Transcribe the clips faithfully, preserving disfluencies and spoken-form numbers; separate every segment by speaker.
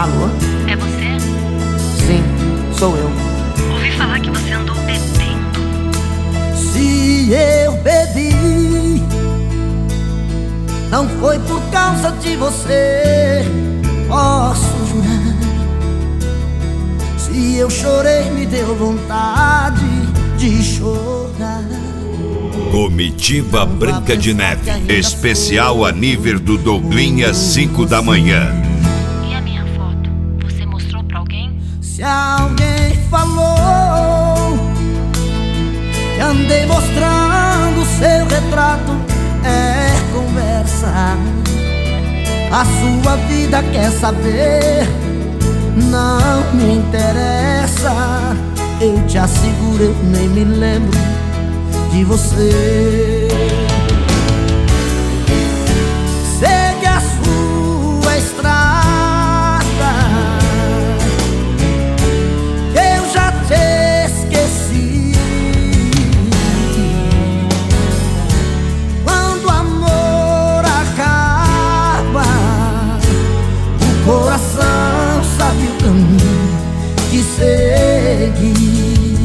Speaker 1: Alô?
Speaker 2: É você?
Speaker 1: Sim, sou eu.
Speaker 2: Ouvi falar que você andou bebendo.
Speaker 3: Se eu bebi, não foi por causa de você, posso jurar. Se eu chorei, me deu vontade de chorar.
Speaker 4: Comitiva Branca de Neve, especial a nível do Douglinha, cinco da manhã.
Speaker 2: E a minha foto? Você mostrou pra alguém?
Speaker 3: Se alguém falou que andei mostrando seu retrato, é conversa. A sua vida quer saber, não me interessa. Eu te asseguro, eu nem me lembro de você. Segue a sua estrada, eu já te esqueci. Quando o amor acaba, o coração sabe o caminho que seguir.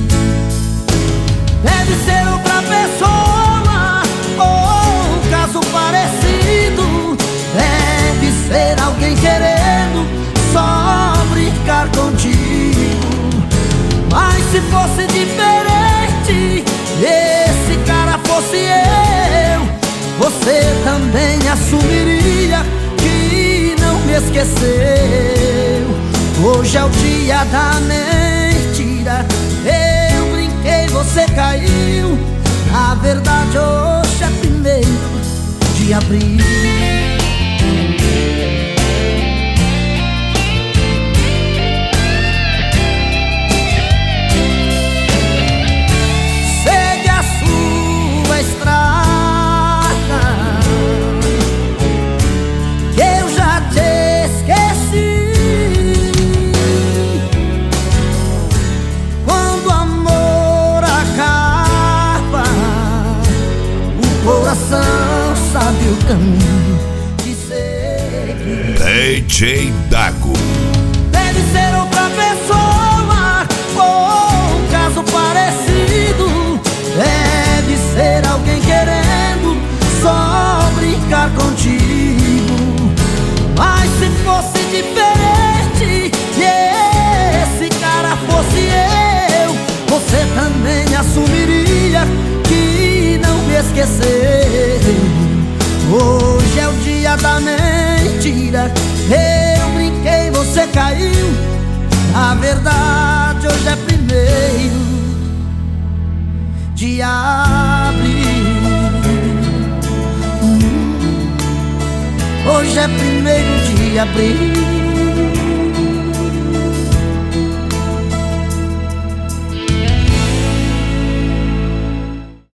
Speaker 3: Deve ser outra pessoa ou um caso parecido. Deve ser alguém querendo só brincar contigo. Mas se fosse diferente, esse cara fosse eu, você também assumiria que não me esqueceu. Hoje é o dia da mentira. Eu brinquei, você caiu. Na verdade hoje é primeiro de abril. Segue a sua estrada, que eu já te esqueci. Quando o amor acaba, o coração sabe o caminho de seguir.
Speaker 4: D J Dago.
Speaker 3: Deve ser outra pessoa ou um caso parecido. Deve ser alguém querendo só brincar contigo. Mas se fosse diferente e esse cara fosse eu, você também assumiria que não me esqueceu. Hoje é o dia da mentira. Eu brinquei, você caiu. Na verdade hoje é primeiro de abril. Hum, Hoje é primeiro de abril.